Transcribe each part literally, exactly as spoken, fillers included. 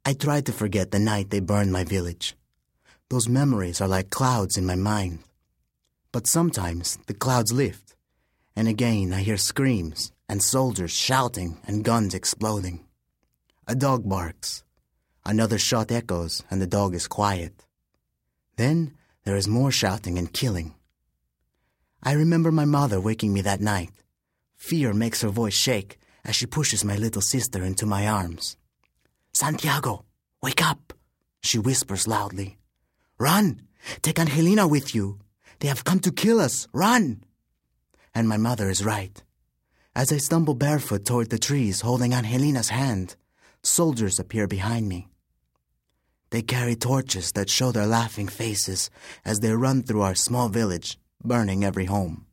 I try to forget the night they burned my village. Those memories are like clouds in my mind. But sometimes the clouds lift, and again I hear screams and soldiers shouting and guns exploding. A dog barks. Another shot echoes, and the dog is quiet. Then there is more shouting and killing. I remember my mother waking me that night. Fear makes her voice shake as she pushes my little sister into my arms. "Santiago, wake up," she whispers loudly. "Run! Take Angelina with you. They have come to kill us. Run!" And my mother is right. As I stumble barefoot toward the trees holding Angelina's hand, soldiers appear behind me. They carry torches that show their laughing faces as they run through our small village, burning every home.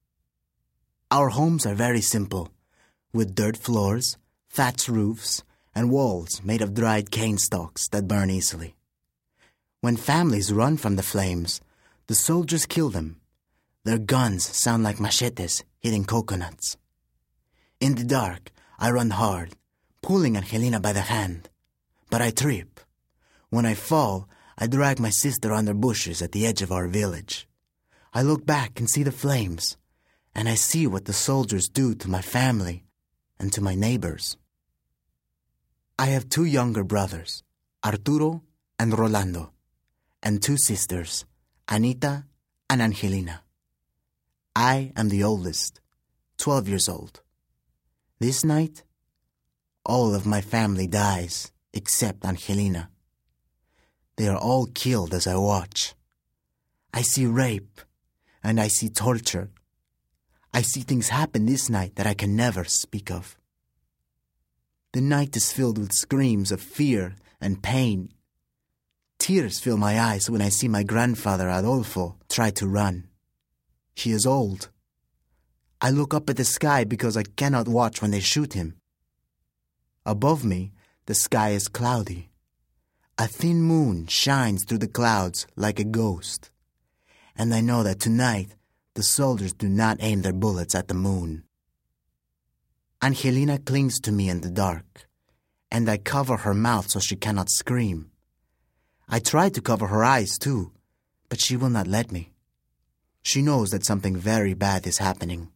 Our homes are very simple, with dirt floors, thatched roofs, and walls made of dried cane stalks that burn easily. When families run from the flames, the soldiers kill them. Their guns sound like machetes hitting coconuts. In the dark, I run hard, pulling Angelina by the hand. But I trip. When I fall, I drag my sister under bushes at the edge of our village. I look back and see the flames, and I see what the soldiers do to my family and to my neighbors. I have two younger brothers, Arturo and Rolando, and two sisters, Anita and Angelina. I am the oldest, twelve years old. This night, all of my family dies except Angelina. They are all killed as I watch. I see rape, and I see torture. I see things happen this night that I can never speak of. The night is filled with screams of fear and pain. Tears fill my eyes when I see my grandfather Adolfo try to run. He is old. I look up at the sky because I cannot watch when they shoot him. Above me, the sky is cloudy. A thin moon shines through the clouds like a ghost. And I know that tonight, the soldiers do not aim their bullets at the moon. Angelina clings to me in the dark, and I cover her mouth so she cannot scream. I try to cover her eyes too, but she will not let me. She knows that something very bad is happening.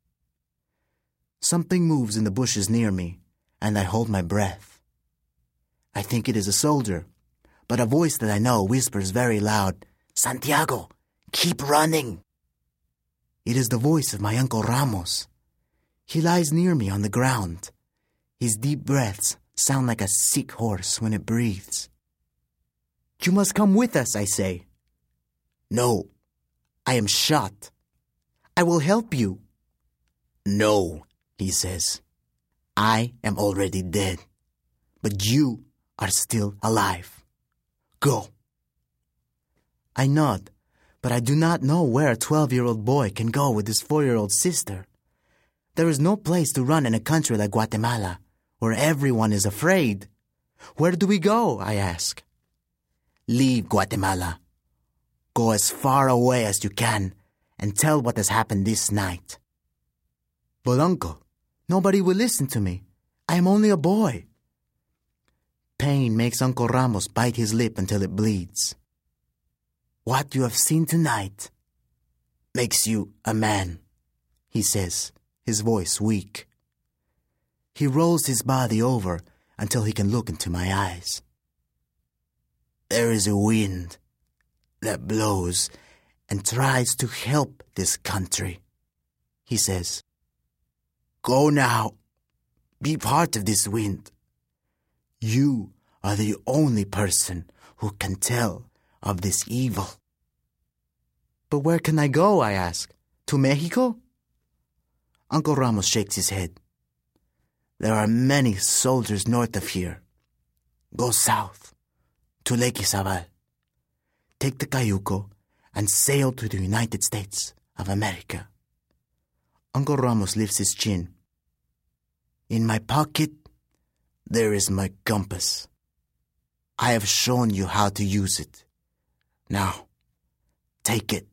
Something moves in the bushes near me, and I hold my breath. I think it is a soldier, but a voice that I know whispers very loud, "Santiago, keep running." It is the voice of my Uncle Ramos. He lies near me on the ground. His deep breaths sound like a sick horse when it breathes. "You must come with us," I say. "No, I am shot." "I will help you." "No," he says. "I am already dead, but you are still alive. Go." I nod, but I do not know where a twelve-year-old boy can go with his four-year-old sister. There is no place to run in a country like Guatemala, where everyone is afraid. "Where do we go?" I ask. "Leave Guatemala. Go as far away as you can and tell what has happened this night." "But Uncle, nobody will listen to me. I am only a boy." Pain makes Uncle Ramos bite his lip until it bleeds. "What you have seen tonight makes you a man," he says, his voice weak. He rolls his body over until he can look into my eyes. "There is a wind that blows and tries to help this country," he says. "Go now. Be part of this wind. You are the only person who can tell of this evil." "But where can I go?" I ask. "To Mexico?" Uncle Ramos shakes his head. "There are many soldiers north of here. Go south, to Lake Izabal. Take the Cayuco and sail to the United States of America." Uncle Ramos lifts his chin. "In my pocket, there is my compass. I have shown you how to use it. Now, take it."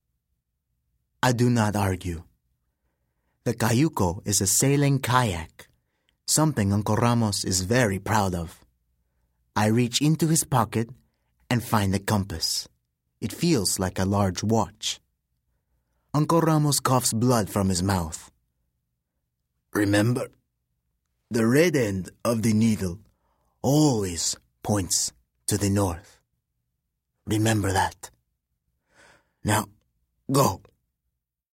I do not argue. The Cayuco is a sailing kayak, something Uncle Ramos is very proud of. I reach into his pocket and find the compass. It feels like a large watch. Uncle Ramos coughs blood from his mouth. Remember, the red end of the needle always points to the north. Remember that. Now, go.